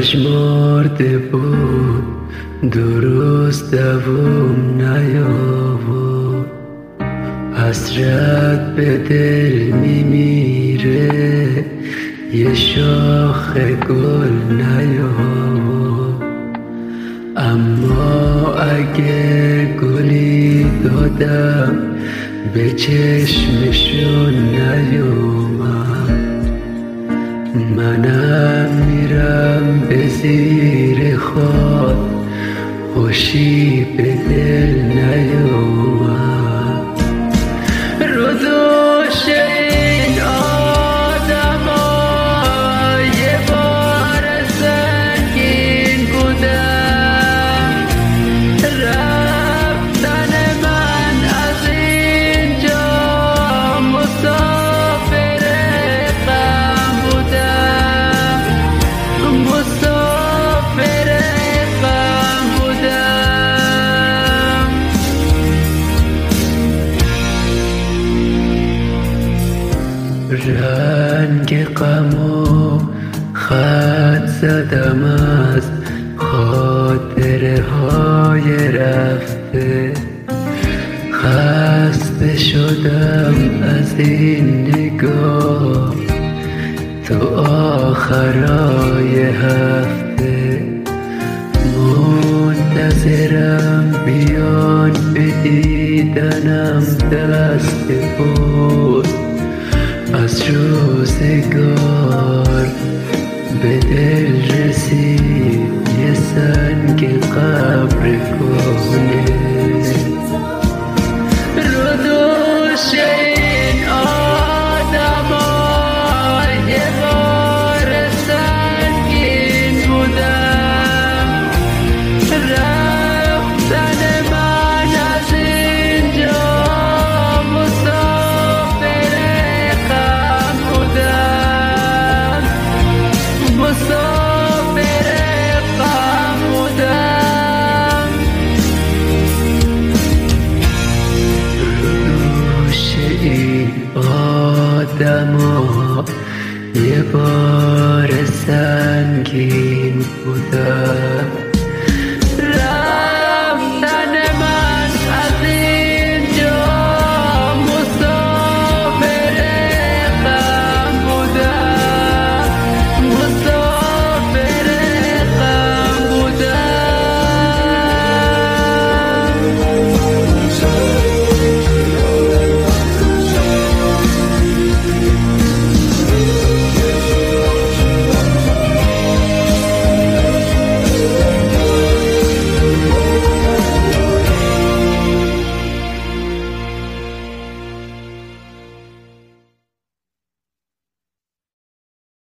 پژمرده بود درست دووم نیاورد. حسرت به دل میمیره یه شاخ گل نیاورد. اما اگه گلی دادم به چشمشون نیومد، منم میرم به زیر خاک، خوشی به دل نیومد. رو دوش این آدما یه بار سنگین بودم، رفتن من از اینجا مسافر غم بودم، مسافر غم بودم. رنگ غمو خط زدم از خاطره های رفته، خسته شدم از این نگاه تو آخرای هفته. منتظرم بیان به دیدنم دست بود از روزگار، به دل رسید